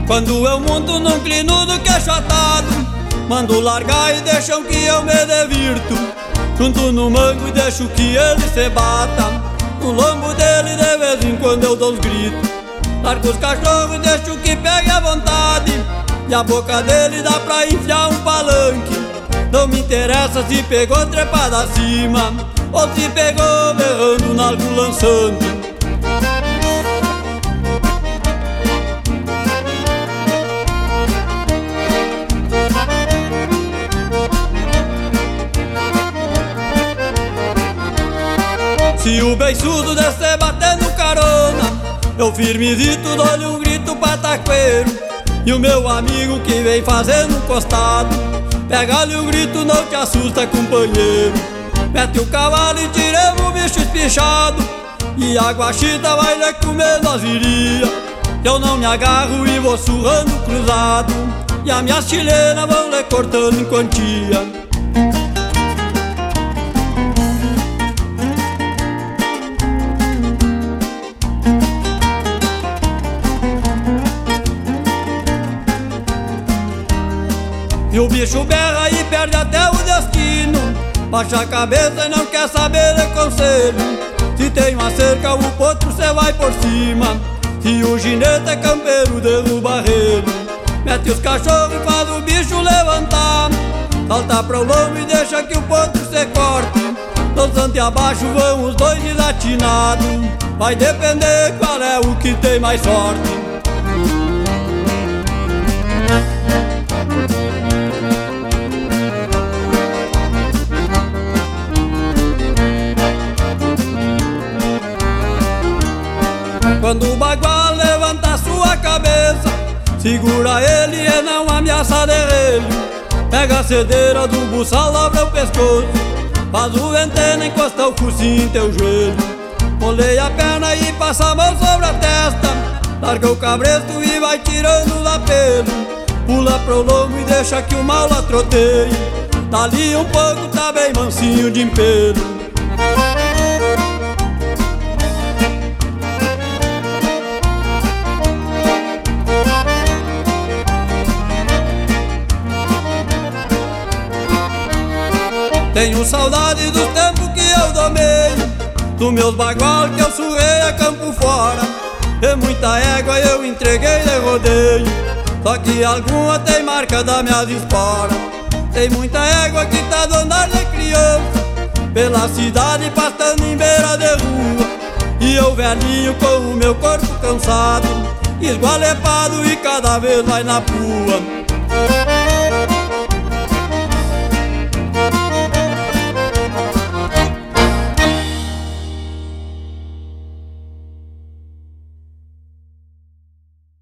Quando eu monto num clinudo que é chatado, mando largar e deixam que eu me divirto. Junto no mango e deixo que ele se bata. No lombo dele de vez em quando eu dou uns gritos. Largo os cachorros e deixo que pegue à vontade. E a boca dele dá pra enfiar um palanque. Não me interessa se pegou trepada acima ou se pegou berrando no algo lançante. Se o beiçudo descer batendo carona, eu firmezito dou-lhe um grito pataqueiro. E o meu amigo que vem fazendo um costado, pega-lhe o grito, não te assusta, companheiro. Mete o cavalo e tiremos o bicho espichado, e a guaxita vai lhe comendo as irias. Eu não me agarro e vou surrando cruzado, e as minhas chilenas vão lhe cortando em quantia. E o bicho berra e perde até o destino, baixa a cabeça e não quer saber de conselho. Se tem uma cerca o potro cê vai por cima, se o ginete é campeiro derruba ele. Mete os cachorros e faz o bicho levantar, salta pro lombo e deixa que o potro se corte. Dançante abaixo vão os dois desatinados, vai depender qual é o que tem mais sorte. Quando o bagual levanta sua cabeça, segura ele e não ameaça de relho. Pega a cedeira do buçal, dobra o pescoço, faz o ventena, encosta o focinho em teu joelho. Moleia a perna e passa a mão sobre a testa, larga o cabresto e vai tirando da pelo. Pula pro lombo e deixa que o mal lá troteie, dali um pouco tá bem mansinho de empelho. Tenho saudade dos tempos que eu domei, dos meus bagual que eu surrei a campo fora. E muita égua eu entreguei de rodeio, só que alguma tem marca das minhas esporas. Tem muita égua que tá do andar de criança, pela cidade pastando em beira de rua. E eu velhinho com o meu corpo cansado, esgualepado e cada vez mais na pua.